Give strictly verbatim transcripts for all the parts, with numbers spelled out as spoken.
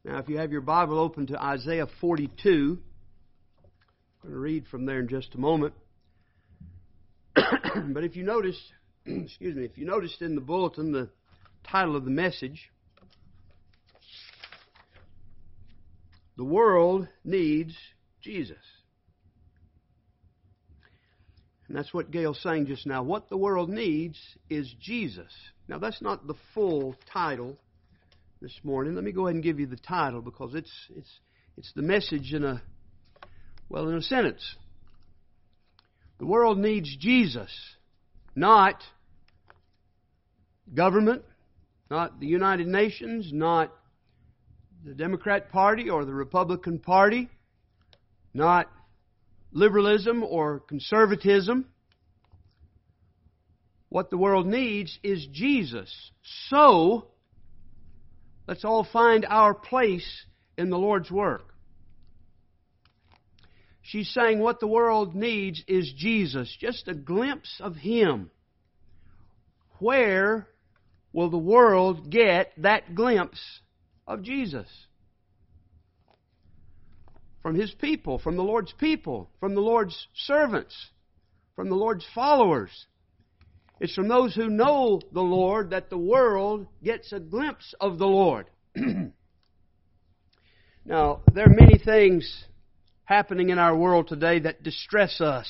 Now, if you have your Bible open to Isaiah forty-two, I'm going to read from there in just a moment. But if you noticed, excuse me, if you noticed in the bulletin the title of the message, The World Needs Jesus. And that's what Gail sang just now. What the world needs is Jesus. Now, that's not the full title this morning. Let me go ahead and give you the title because it's it's it's the message in a well in a sentence. The world needs Jesus, not government, not the United Nations, not the Democrat Party or the Republican Party, not liberalism or conservatism. What the world needs is Jesus. So, let's all find our place in the Lord's work. She's saying what the world needs is Jesus. Just a glimpse of Him. Where will the world get that glimpse of Jesus? From His people, from the Lord's people, from the Lord's servants, from the Lord's followers. It's from those who know the Lord that the world gets a glimpse of the Lord. Now, there are many things happening in our world today that distress us.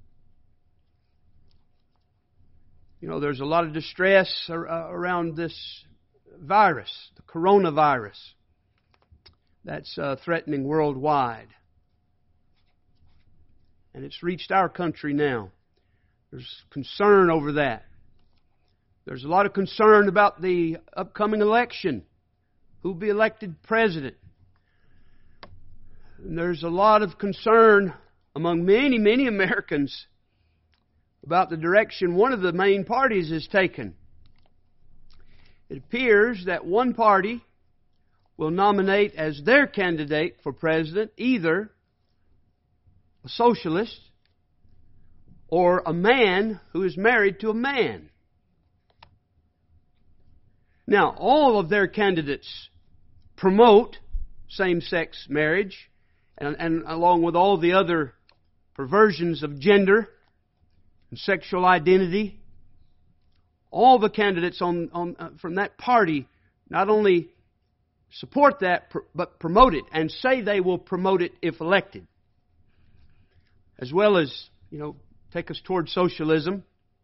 You know, there's a lot of distress around this virus, the coronavirus, that's uh, threatening worldwide. And it's reached our country now. There's concern over that. There's a lot of concern about the upcoming election. Who'll be elected president? And there's a lot of concern among many, many Americans about the direction one of the main parties has taken. It appears that one party will nominate as their candidate for president either a socialist or a man who is married to a man. Now, all of their candidates promote same-sex marriage, and, and along with all the other perversions of gender and sexual identity, all the candidates on, on uh, from that party not only support that, pr- but promote it and say they will promote it if elected, as well as, you know, take us toward socialism.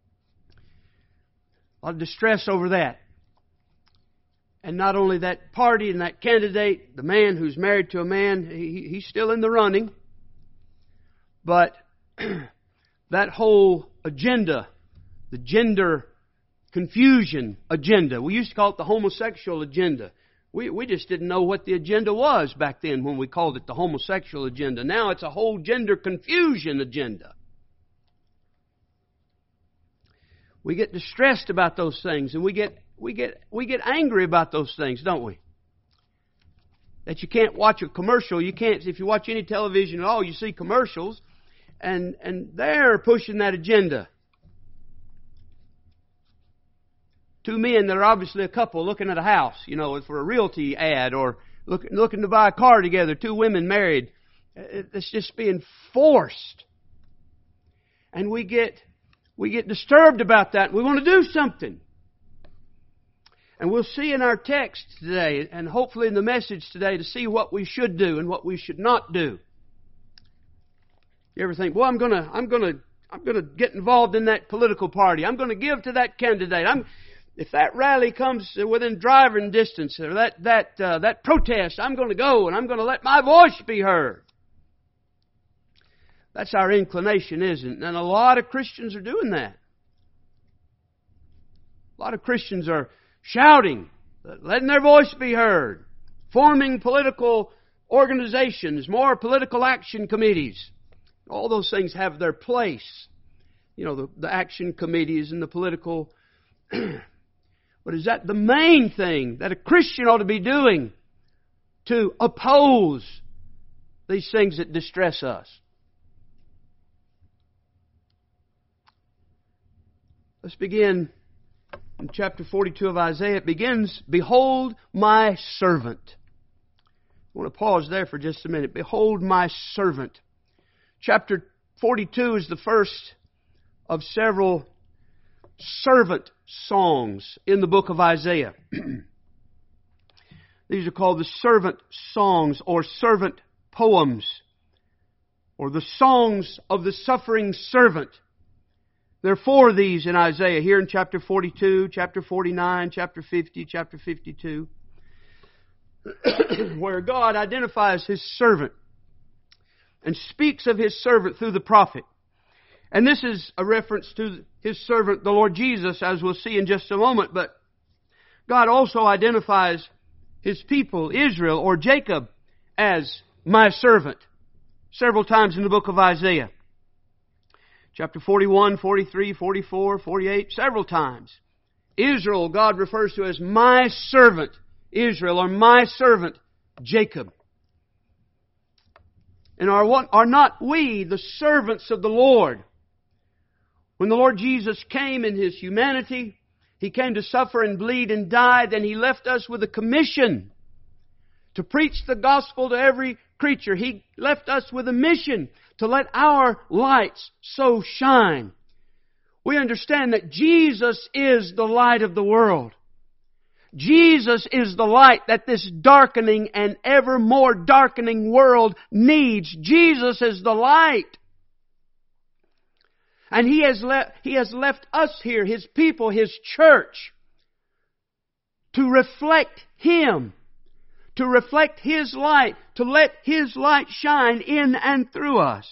A lot of distress over that. And not only that party and that candidate, the man who's married to a man, he, he's still in the running. But that whole agenda, the gender confusion agenda, we used to call it the homosexual agenda. We, we just didn't know what the agenda was back then when we called it the homosexual agenda. Now it's a whole gender confusion agenda. We get distressed about those things, and we get we get we get angry about those things, don't we? That you can't watch a commercial. You can't, if you watch any television at all, you see commercials, and and they're pushing that agenda. Two men that are obviously a couple looking at a house, you know, for a realty ad, or look, looking to buy a car together. Two women married. It's just being forced, and we get. We get disturbed about that. We want to do something. And we'll see in our text today, and hopefully in the message today, to see what we should do and what we should not do. You ever think, well, I'm gonna, I'm gonna, I'm gonna get involved in that political party. I'm gonna give to that candidate. I'm, if that rally comes within driving distance, or that that uh, that protest, I'm gonna go and I'm gonna let my voice be heard. That's our inclination, isn't it? And a lot of Christians are doing that. A lot of Christians are shouting, letting their voice be heard, forming political organizations, more political action committees. All those things have their place. You know, the, the action committees and the political... But is that the main thing that a Christian ought to be doing to oppose these things that distress us? Let's begin in chapter forty-two of Isaiah. It begins, "Behold my servant, I want to pause there for just a minute. Behold my servant. Chapter forty-two is the first of several servant songs in the book of Isaiah. These are called the servant songs or servant poems, or the songs of the suffering servant. There are four of these in Isaiah, here in chapter forty-two, chapter forty-nine, chapter fifty, chapter fifty-two, where God identifies His servant and speaks of His servant through the prophet. And this is a reference to His servant, the Lord Jesus, as we'll see in just a moment. But God also identifies His people, Israel or Jacob, as my servant, several times in the book of Isaiah. Chapter forty-one, forty-three, forty-four, forty-eight, several times. Israel, God refers to as my servant, Israel, or my servant, Jacob. And are, what, are not we the servants of the Lord? When the Lord Jesus came in His humanity, He came to suffer and bleed and die, then He left us with a commission to preach the gospel to every creature. He left us with a mission to let our lights so shine. We understand that Jesus is the light of the world. Jesus is the light that this darkening and ever more darkening world needs. Jesus is the light. And He has left, He has left us here, His people, His church, to reflect Him, to reflect His light, to let His light shine in and through us.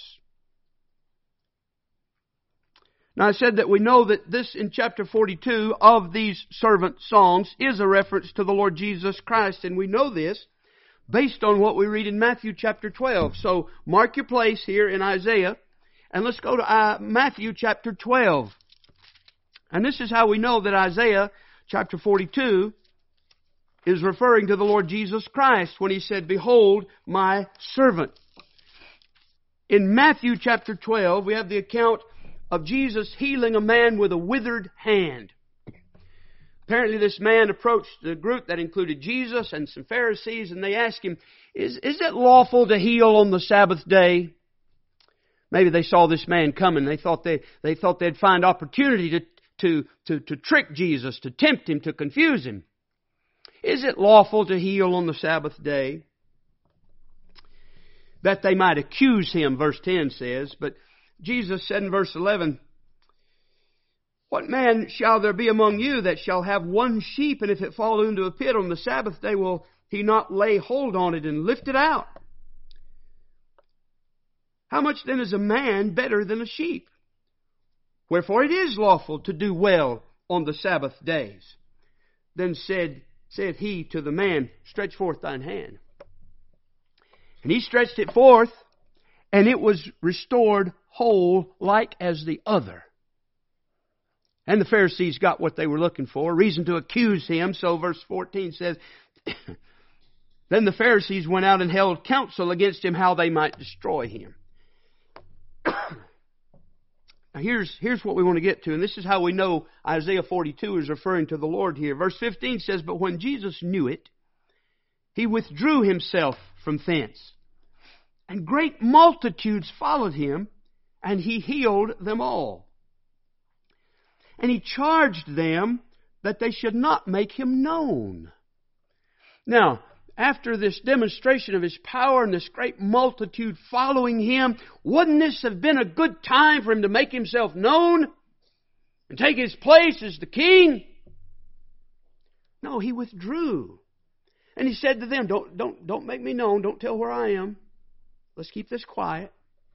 Now I said that we know that this in chapter forty-two of these servant songs is a reference to the Lord Jesus Christ. And we know this based on what we read in Matthew chapter twelve. So mark your place here in Isaiah. And let's go to uh, Matthew chapter twelve. And this is how we know that Isaiah chapter forty-two is referring to the Lord Jesus Christ when He said, behold my servant. In Matthew chapter twelve, we have the account of Jesus healing a man with a withered hand. Apparently this man approached the group that included Jesus and some Pharisees, and they asked him, is, is it lawful to heal on the Sabbath day? Maybe they saw this man coming. They thought they, they thought they'd find opportunity to, to, to, to trick Jesus, to tempt Him, to confuse Him. Is it lawful to heal on the Sabbath day? That they might accuse Him, verse ten says. But Jesus said in verse eleven, what man shall there be among you that shall have one sheep, and if it fall into a pit on the Sabbath day, will he not lay hold on it and lift it out? How much then is a man better than a sheep? Wherefore it is lawful to do well on the Sabbath days. Then said, said he to the man, stretch forth thine hand. And he stretched it forth, and it was restored whole like as the other. And the Pharisees got what they were looking for, reason to accuse Him. So verse fourteen says, then the Pharisees went out and held counsel against Him how they might destroy Him. Now here's, here's what we want to get to, and this is how we know Isaiah forty-two is referring to the Lord here. Verse fifteen says, but when Jesus knew it, He withdrew Himself from thence. And great multitudes followed Him, and He healed them all. And He charged them that they should not make Him known. Now, after this demonstration of His power and this great multitude following Him, wouldn't this have been a good time for Him to make Himself known and take His place as the King? No, He withdrew. And He said to them, don't, don't, don't make me known. Don't tell where I am. Let's keep this quiet.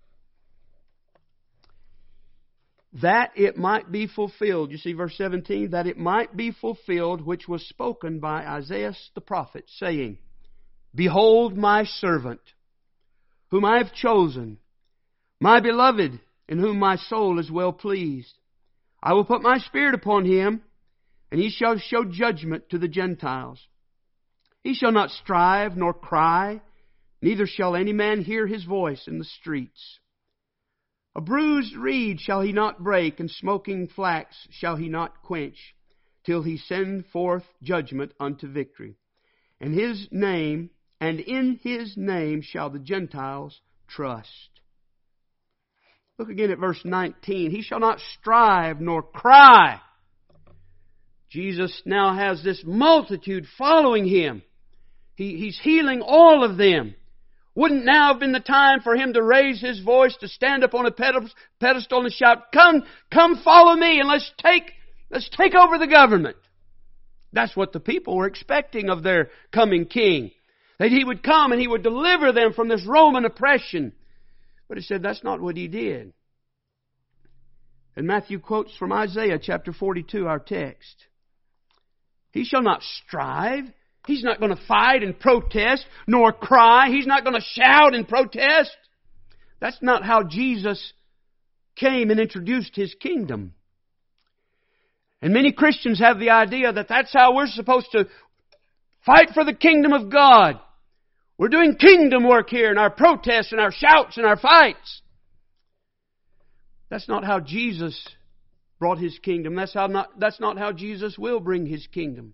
That it might be fulfilled. You see verse seventeen? That it might be fulfilled which was spoken by Isaiah the prophet, saying, behold my servant, whom I have chosen, my beloved, in whom my soul is well pleased. I will put my spirit upon him, and he shall show judgment to the Gentiles. He shall not strive nor cry, neither shall any man hear his voice in the streets. A bruised reed shall he not break, and smoking flax shall he not quench, till he send forth judgment unto victory. And his name and in His name shall the Gentiles trust. Look again at verse nineteen. He shall not strive nor cry. Jesus now has this multitude following Him. He, he's healing all of them. Wouldn't now have been the time for Him to raise His voice, to stand up on a pedestal and shout, Come, come follow me and let's take, let's take over the government. That's what the people were expecting of their coming King. That He would come and He would deliver them from this Roman oppression. But He said that's not what He did. And Matthew quotes from Isaiah chapter forty-two, our text. He shall not strive. He's not going to fight and protest, nor cry. He's not going to shout and protest. That's not how Jesus came and introduced His kingdom. And many Christians have the idea that that's how we're supposed to fight for the kingdom of God. We're doing kingdom work here in our protests and our shouts and our fights. That's not how Jesus brought His kingdom. That's how not, that's not how Jesus will bring His kingdom.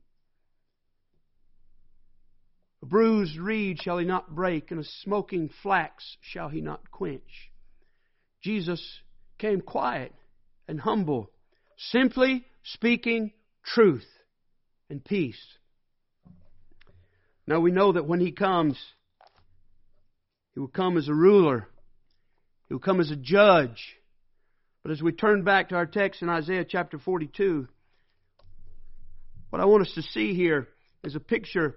A bruised reed shall He not break, and a smoking flax shall He not quench. Jesus came quiet and humble, simply speaking truth and peace. Now we know that when He comes, He will come as a ruler. He will come as a judge. But as we turn back to our text in Isaiah chapter forty-two, what I want us to see here is a picture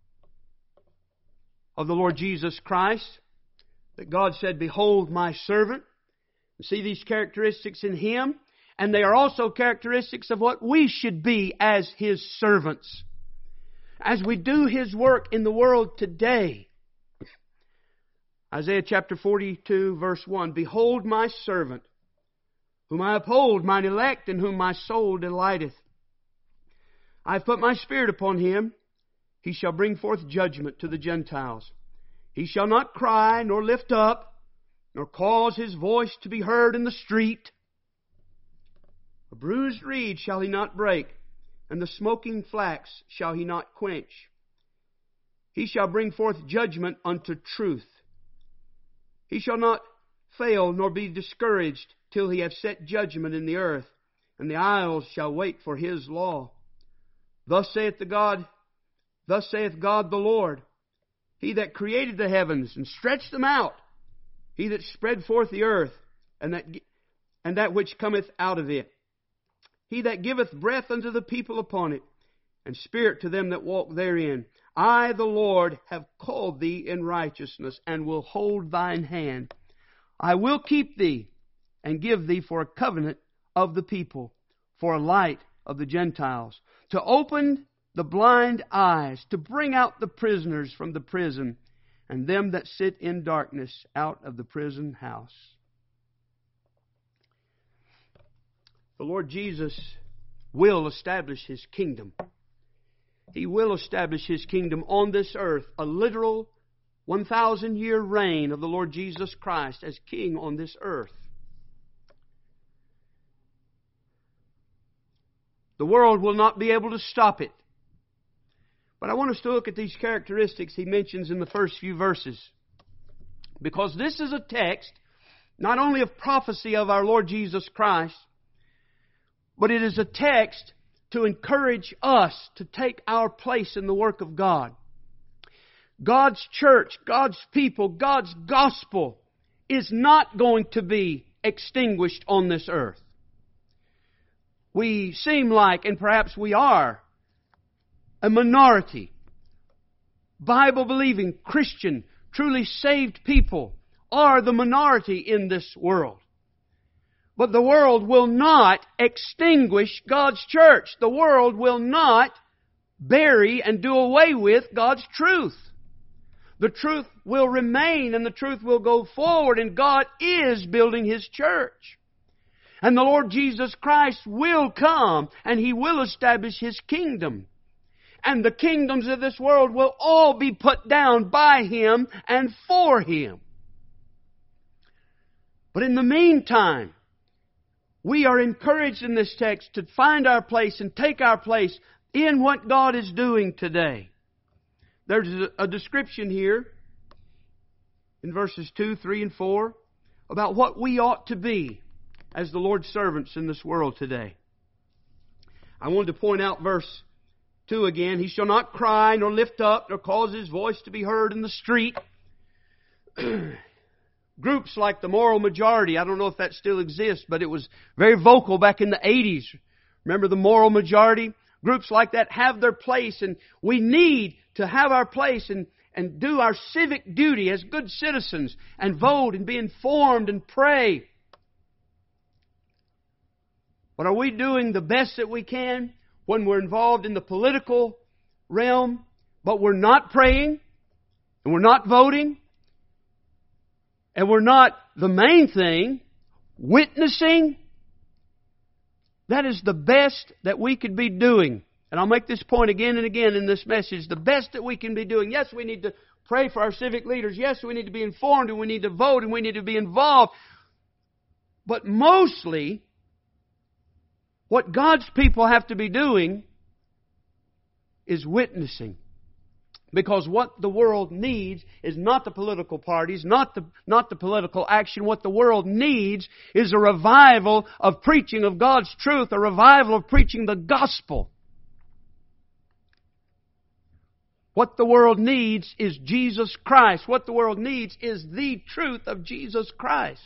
of the Lord Jesus Christ. That God said, Behold my servant. You see these characteristics in Him. And they are also characteristics of what we should be as His servants. As we do His work in the world today. Isaiah chapter forty-two verse one. Behold my servant, whom I uphold, mine elect, in whom my soul delighteth. I have put my Spirit upon him. He shall bring forth judgment to the Gentiles. He shall not cry, nor lift up, nor cause his voice to be heard in the street. A bruised reed shall he not break, and the smoking flax shall he not quench. He shall bring forth judgment unto truth. He shall not fail nor be discouraged till he have set judgment in the earth, and the isles shall wait for his law. Thus saith the God, thus saith God the Lord, He that created the heavens and stretched them out, He that spread forth the earth, and that and that which cometh out of it. He that giveth breath unto the people upon it, and spirit to them that walk therein. I, the Lord, have called thee in righteousness, and will hold thine hand. I will keep thee, and give thee for a covenant of the people, for a light of the Gentiles, to open the blind eyes, to bring out the prisoners from the prison, and them that sit in darkness out of the prison house. The Lord Jesus will establish His kingdom. He will establish His kingdom on this earth, a literal one thousand year reign of the Lord Jesus Christ as King on this earth. The world will not be able to stop it. But I want us to look at these characteristics He mentions in the first few verses. Because this is a text not only of prophecy of our Lord Jesus Christ, but it is a text to encourage us to take our place in the work of God. God's church, God's people, God's gospel is not going to be extinguished on this earth. We seem like, and perhaps we are, a minority. Bible-believing, Christian, truly saved people are the minority in this world. But the world will not extinguish God's church. The world will not bury and do away with God's truth. The truth will remain and the truth will go forward, and God is building His church. And the Lord Jesus Christ will come and He will establish His kingdom. And the kingdoms of this world will all be put down by Him and for Him. But in the meantime, we are encouraged in this text to find our place and take our place in what God is doing today. there's a description here in verses two, three, and four about what we ought to be as the Lord's servants in this world today. I wanted to point out verse two again. He shall not cry, nor lift up, nor cause his voice to be heard in the street. Groups like the Moral Majority, I don't know if that still exists, but it was very vocal back in the eighties. Remember the Moral Majority? Groups like that have their place, and we need to have our place and, and do our civic duty as good citizens and vote and be informed and pray. But are we doing the best that we can when we're involved in the political realm, but we're not praying and we're not voting and we're not, the main thing, witnessing? That is the best that we could be doing. And I'll make this point again and again in this message. The best that we can be doing. Yes, we need to pray for our civic leaders. Yes, we need to be informed and we need to vote and we need to be involved. But mostly, what God's people have to be doing is witnessing. Because what the world needs is not the political parties, not the, not the political action. What the world needs is a revival of preaching of God's truth, a revival of preaching the gospel. What the world needs is Jesus Christ. What the world needs is the truth of Jesus Christ.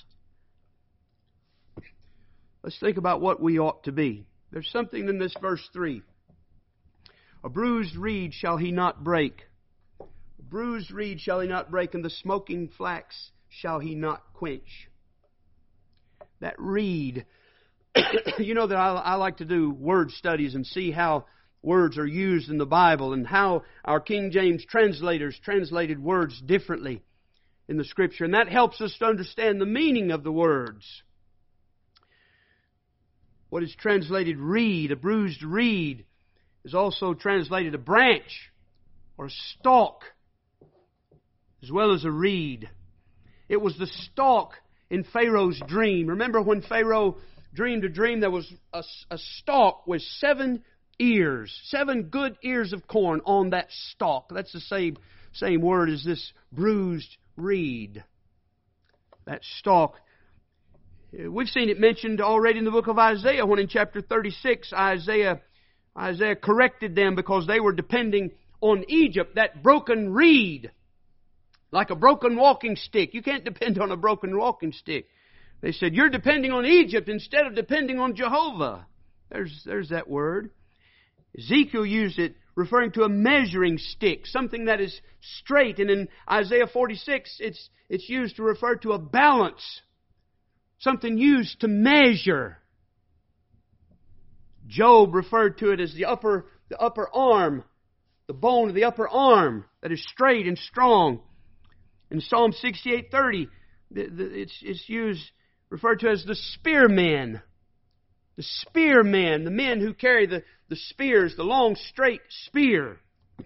Let's think about what we ought to be. There's something in this verse three. A bruised reed shall he not break. A bruised reed shall he not break, and the smoking flax shall he not quench. That reed, you know that I, I like to do word studies and see how words are used in the Bible and how our King James translators translated words differently in the Scripture. And that helps us to understand the meaning of the words. What is translated reed, a bruised reed, is also translated a branch or a stalk, as well as a reed. It was the stalk in Pharaoh's dream. Remember when Pharaoh dreamed a dream, there was a, a stalk with seven ears, seven good ears of corn on that stalk. That's the same, same word as this bruised reed. That stalk. We've seen it mentioned already in the book of Isaiah, when in chapter thirty-six, Isaiah, Isaiah corrected them because they were depending on Egypt, that broken reed, like a broken walking stick. You can't depend on a broken walking stick. They said, you're depending on Egypt instead of depending on Jehovah. There's, there's that word. Ezekiel used it referring to a measuring stick, something that is straight. And in Isaiah forty-six, it's, it's used to refer to a balance, something used to measure. Job referred to it as the upper, the upper arm, the bone of the upper arm that is straight and strong. In Psalm sixty-eight thirty, it's, it's used, referred to as the spearmen. The spearmen, the men who carry the, the spears, the long straight spear.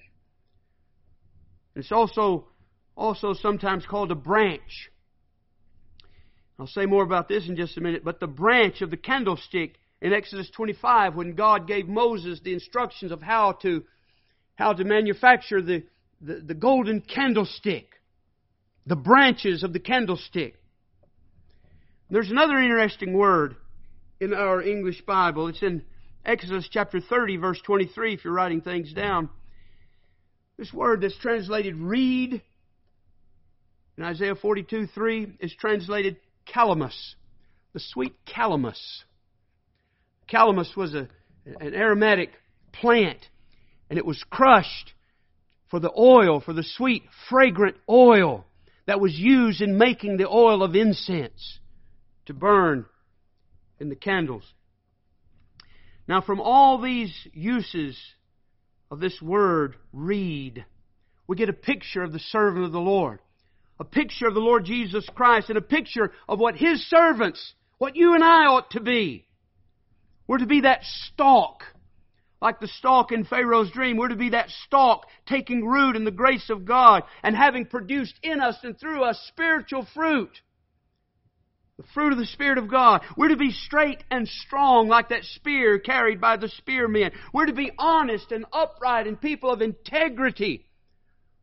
It's also, also sometimes called a branch. I'll say more about this in just a minute. But the branch of the candlestick in Exodus twenty-five, when God gave Moses the instructions of how to, how to manufacture the, the, the golden candlestick. The branches of the candlestick. There's another interesting word in our English Bible. It's in Exodus chapter thirty, verse twenty-three, if you're writing things down. This word that's translated reed in Isaiah forty-two three is translated calamus, the sweet calamus. Calamus was a, an aromatic plant, and it was crushed for the oil, for the sweet, fragrant oil that was used in making the oil of incense to burn in the candles. Now, from all these uses of this word, reed, we get a picture of the servant of the Lord. A picture of the Lord Jesus Christ and a picture of what His servants, what you and I ought to be. We're to be that stalk, like the stalk in Pharaoh's dream. We're to be that stalk taking root in the grace of God and having produced in us and through us spiritual fruit. The fruit of the Spirit of God. We're to be straight and strong like that spear carried by the spearmen. We're to be honest and upright and people of integrity.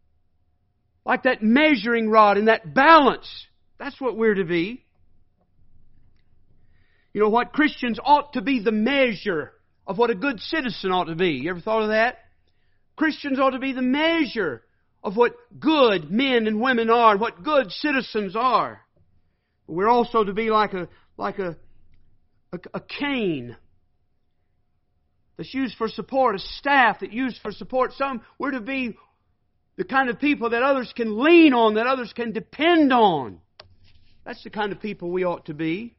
Like that measuring rod and that balance. That's what we're to be. You know what? Christians ought to be the measure of what a good citizen ought to be. You ever thought of that? Christians ought to be the measure of what good men and women are, and what good citizens are. But we're also to be like a like a, a a cane that's used for support, a staff that's used for support. Some we're to be the kind of people that others can lean on, that others can depend on. That's the kind of people we ought to be.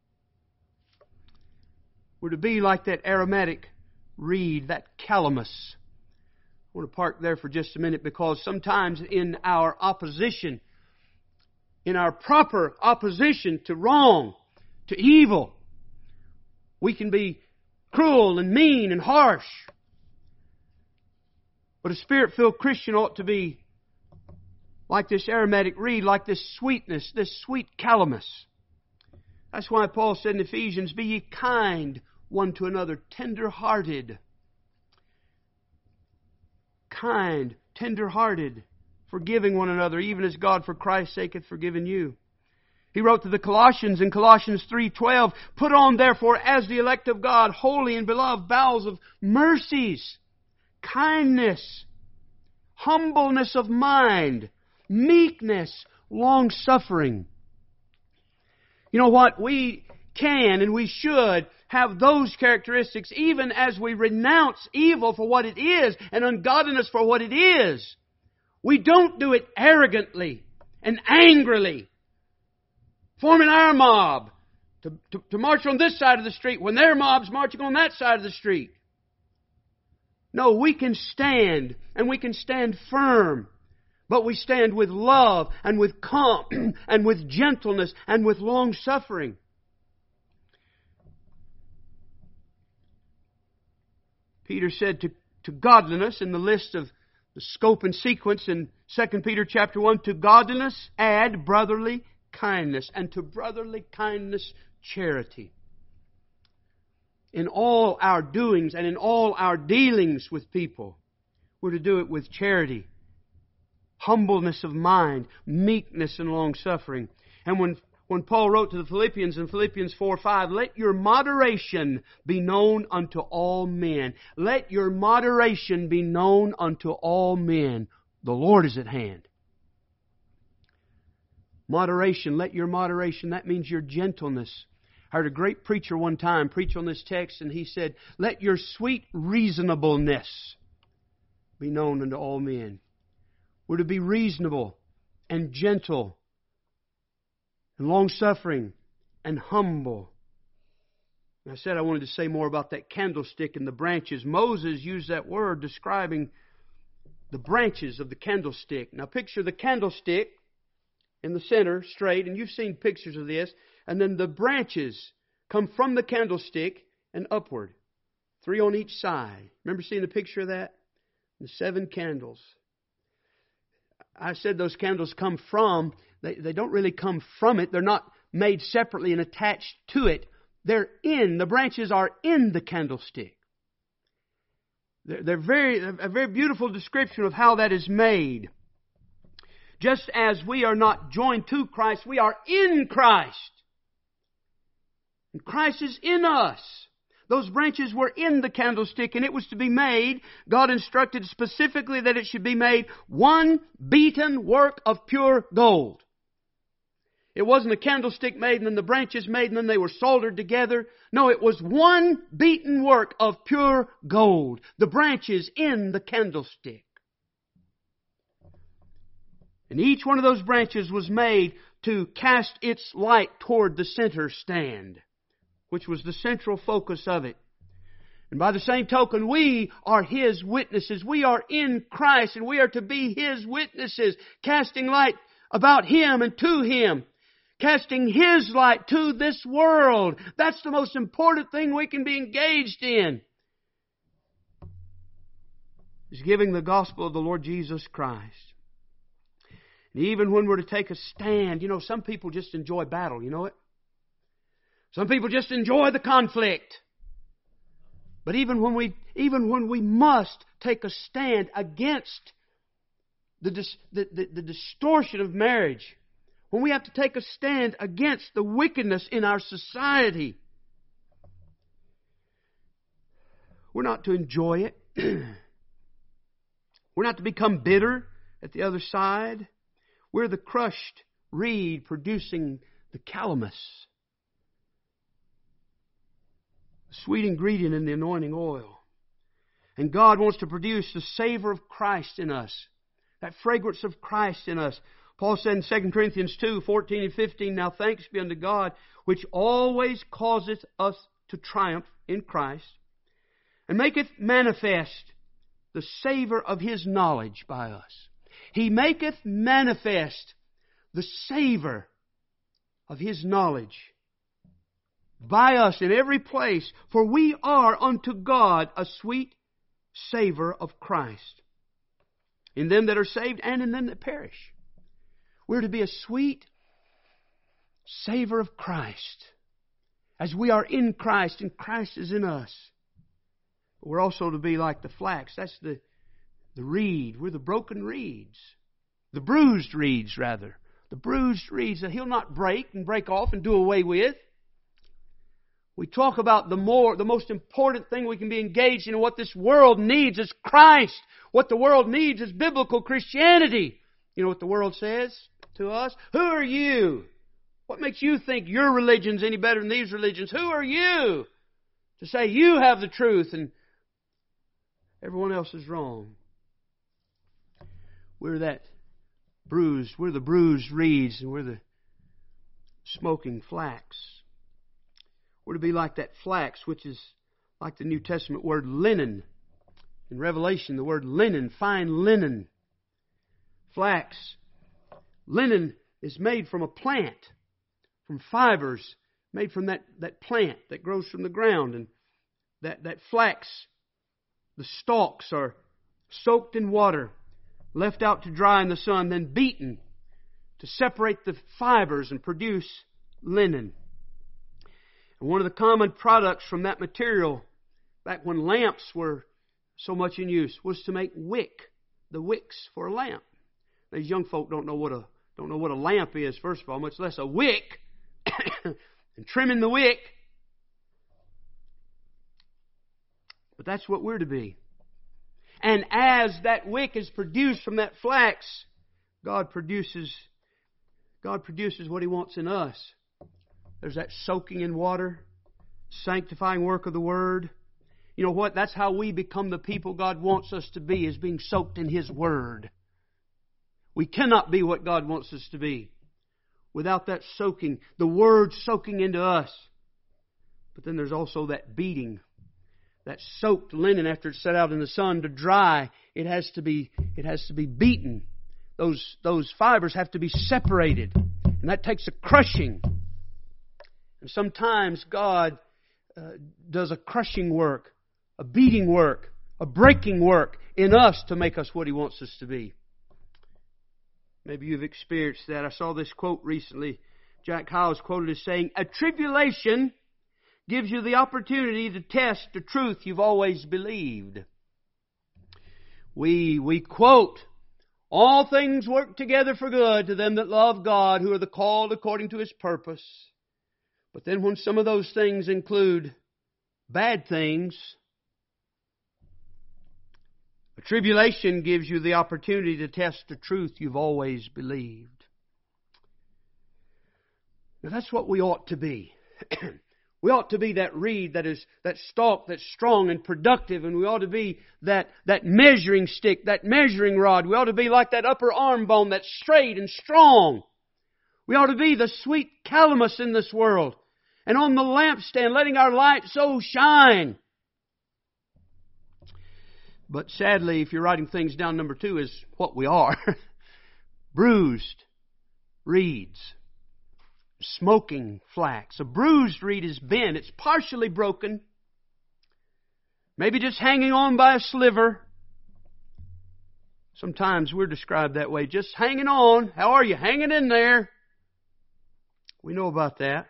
We're to be like that aromatic reed, that calamus. I want to park there for just a minute, because sometimes in our opposition, in our proper opposition to wrong, to evil, we can be cruel and mean and harsh. But a Spirit-filled Christian ought to be like this aromatic reed, like this sweetness, this sweet calamus. That's why Paul said in Ephesians, "Be ye kind one to another, tender-hearted." Kind, tender-hearted, forgiving one another, even as God for Christ's sake hath forgiven you. He wrote to the Colossians in Colossians three twelve, "Put on therefore as the elect of God, holy and beloved, bowels of mercies, kindness, humbleness of mind, meekness, long-suffering." You know what? We can and we should have those characteristics even as we renounce evil for what it is and ungodliness for what it is. We don't do it arrogantly and angrily, forming our mob to, to, to march on this side of the street when their mob's marching on that side of the street. No, we can stand, and we can stand firm, but we stand with love and with calm and with gentleness and with long suffering. Peter said to, to godliness in the list of the scope and sequence in Second Peter chapter one, "To godliness add brotherly kindness, and to brotherly kindness charity." In all our doings and in all our dealings with people, we're to do it with charity, humbleness of mind, meekness and long suffering. And when When Paul wrote to the Philippians in Philippians four five, "Let your moderation be known unto all men." Let your moderation be known unto all men. The Lord is at hand. Moderation, let your moderation, that means your gentleness. I heard a great preacher one time preach on this text, and he said, "Let your sweet reasonableness be known unto all men." We're to be reasonable and gentle and long-suffering and humble. And I said I wanted to say more about that candlestick and the branches. Moses used that word describing the branches of the candlestick. Now picture the candlestick in the center, straight, and you've seen pictures of this, and then the branches come from the candlestick and upward. Three on each side. Remember seeing the picture of that? The seven candles. I said those candles come from, they, they don't really come from it. They're not made separately and attached to it. They're in, the branches are in the candlestick. They're, they're very, a very beautiful description of how that is made. Just as we are not joined to Christ, we are in Christ. And Christ is in us. Those branches were in the candlestick, and it was to be made, God instructed specifically that it should be made one beaten work of pure gold. It wasn't a candlestick made and then the branches made and then they were soldered together. No, it was one beaten work of pure gold. The branches in the candlestick. And each one of those branches was made to cast its light toward the center stand, which was the central focus of it. And by the same token, we are His witnesses. We are in Christ, and we are to be His witnesses, casting light about Him and to Him, casting His light to this world. That's the most important thing we can be engaged in, is giving the gospel of the Lord Jesus Christ. And even when we're to take a stand, you know, some people just enjoy battle, you know it? Some people just enjoy the conflict. But even when we, even when we must take a stand against the, dis, the, the, the distortion of marriage, when we have to take a stand against the wickedness in our society. We're not to enjoy it. We're not to become bitter at the other side. We're the crushed reed producing the calamus. The sweet ingredient in the anointing oil. And God wants to produce the savor of Christ in us. That fragrance of Christ in us. Paul said in Second Corinthians two, fourteen and fifteen, Now thanks be unto God, which always causeth us to triumph in Christ, and maketh manifest the savor of His knowledge by us. He maketh manifest the savor of His knowledge by us in every place, for we are unto God a sweet savor of Christ, in them that are saved and in them that perish. We're to be a sweet savor of Christ, as we are in Christ and Christ is in us. But we're also to be like the flax. That's the, the reed. We're the broken reeds. The bruised reeds, rather. The bruised reeds that He'll not break and break off and do away with. We talk about the more, the most important thing we can be engaged in, and what this world needs is Christ. What the world needs is biblical Christianity. You know what the world says to us? Who are you? What makes you think your religion's any better than these religions? Who are you to say you have the truth and everyone else is wrong? We're that bruised, we're the bruised reeds, and we're the smoking flax. We're to be like that flax, which is like the New Testament word linen. In Revelation, the word linen, fine linen. Flax. Linen is made from a plant, from fibers made from that, that plant that grows from the ground. And that, that flax, the stalks are soaked in water, left out to dry in the sun, then beaten to separate the fibers and produce linen. And one of the common products from that material, back when lamps were so much in use, was to make wick, the wicks for a lamp. These young folk don't know what a don't know what a lamp is, first of all, much less a wick. And trimming the wick. But that's what we're to be. And as that wick is produced from that flax, God produces God produces what He wants in us. There's that soaking in water, sanctifying work of the Word. You know what? That's how we become the people God wants us to be, is being soaked in His Word. We cannot be what God wants us to be without that soaking, the Word soaking into us. But then there's also that beating, that soaked linen after it's set out in the sun to dry. It has to be, it has to be beaten. Those, those fibers have to be separated. And that takes a crushing. And sometimes God uh, does a crushing work, a beating work, a breaking work in us to make us what He wants us to be. Maybe you've experienced that. I saw this quote recently. Jack Hyles quoted as saying, "A tribulation gives you the opportunity to test the truth you've always believed." We, we quote, "All things work together for good to them that love God, who are the called according to His purpose." But then when some of those things include bad things, a tribulation gives you the opportunity to test the truth you've always believed. Now that's what we ought to be. We ought to be that reed that is that stalk that's strong and productive, and we ought to be that, that measuring stick, that measuring rod. We ought to be like that upper arm bone that's straight and strong. We ought to be the sweet calamus in this world. And on the lampstand, letting our light so shine. But sadly, if you're writing things down, number two is what we are. Bruised reeds. Smoking flax. A bruised reed is bent. It's partially broken. Maybe just hanging on by a sliver. Sometimes we're described that way. Just hanging on. How are you? Hanging in there. We know about that.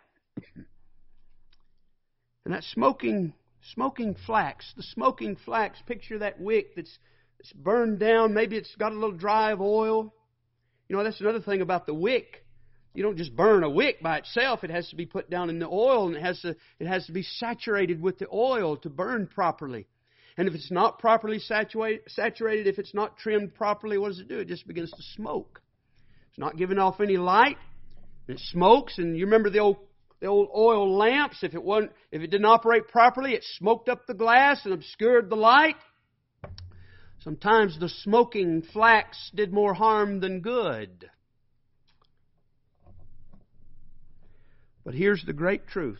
And that smoking, smoking flax, the smoking flax, picture that wick that's It's burned down. Maybe it's got a little dry of oil. You know, that's another thing about the wick. You don't just burn a wick by itself. It has to be put down in the oil, and it has to, it has to be saturated with the oil to burn properly. And if it's not properly saturated, saturated, if it's not trimmed properly, what does it do? It just begins to smoke. It's not giving off any light. It smokes, and you remember the old the old oil lamps. If it wasn't, if it didn't operate properly, it smoked up the glass and obscured the light. Sometimes the smoking flax did more harm than good. But here's the great truth.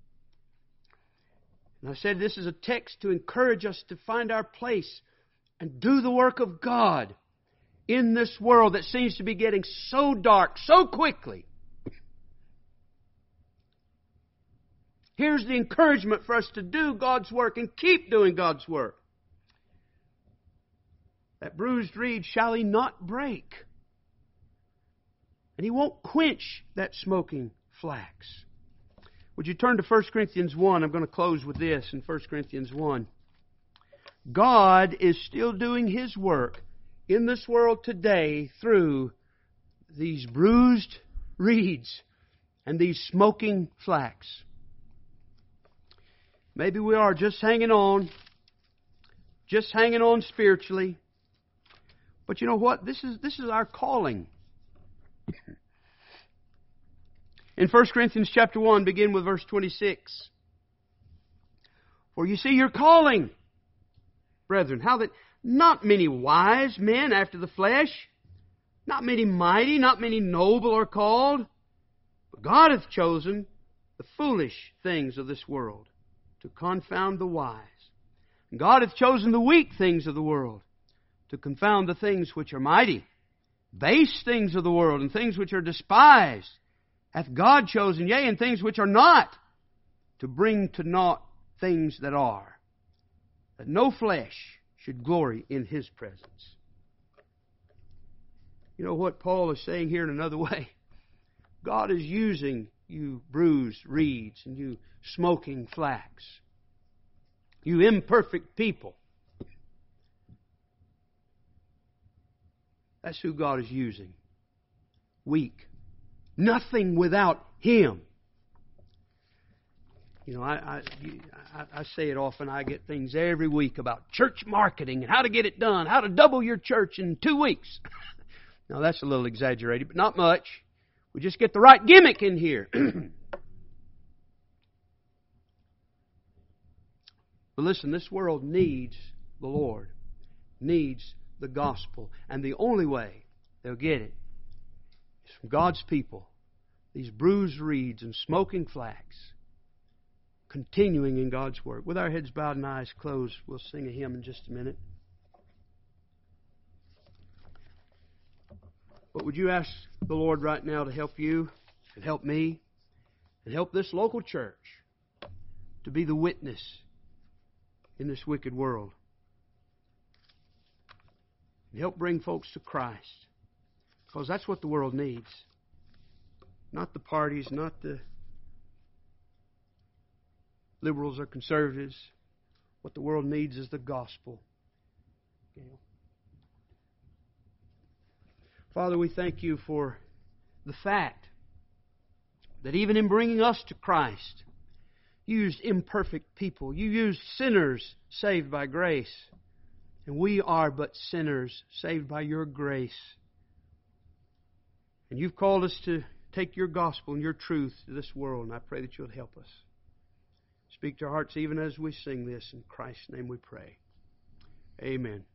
And I said this is a text to encourage us to find our place and do the work of God in this world that seems to be getting so dark so quickly. Here's the encouragement for us to do God's work and keep doing God's work. That bruised reed shall He not break. And He won't quench that smoking flax. Would you turn to First Corinthians one? I'm going to close with this in First Corinthians one. God is still doing His work in this world today through these bruised reeds and these smoking flax. Maybe we are just hanging on, just hanging on spiritually. But you know what? This is this is our calling. In First Corinthians chapter one, begin with verse twenty-six. For you see your calling, brethren, how that not many wise men after the flesh, not many mighty, not many noble are called, but God hath chosen the foolish things of this world to confound the wise. And God hath chosen the weak things of the world to confound the things which are mighty. Base things of the world and things which are despised hath God chosen, yea, and things which are not, to bring to naught things that are, that no flesh should glory in His presence. You know what Paul is saying here in another way? God is using you bruised reeds and you smoking flax, you imperfect people. That's who God is using. Weak. Nothing without Him. You know, I, I, I say it often. I get things every week about church marketing and how to get it done, how to double your church in two weeks. Now, that's a little exaggerated, but not much. We just get the right gimmick in here. But listen, this world needs the Lord, needs the gospel. And the only way they'll get it is from God's people, these bruised reeds and smoking flax, continuing in God's work. With our heads bowed and eyes closed, we'll sing a hymn in just a minute. But would you ask the Lord right now to help you and help me and help this local church to be the witness in this wicked world? And help bring folks to Christ. Because that's what the world needs. Not the parties, not the liberals or conservatives. What the world needs is the gospel. Father, we thank You for the fact that even in bringing us to Christ, You used imperfect people. You used sinners saved by grace. And we are but sinners saved by Your grace. And You've called us to take Your gospel and Your truth to this world. And I pray that You'll help us. Speak to our hearts even as we sing this. In Christ's name we pray. Amen.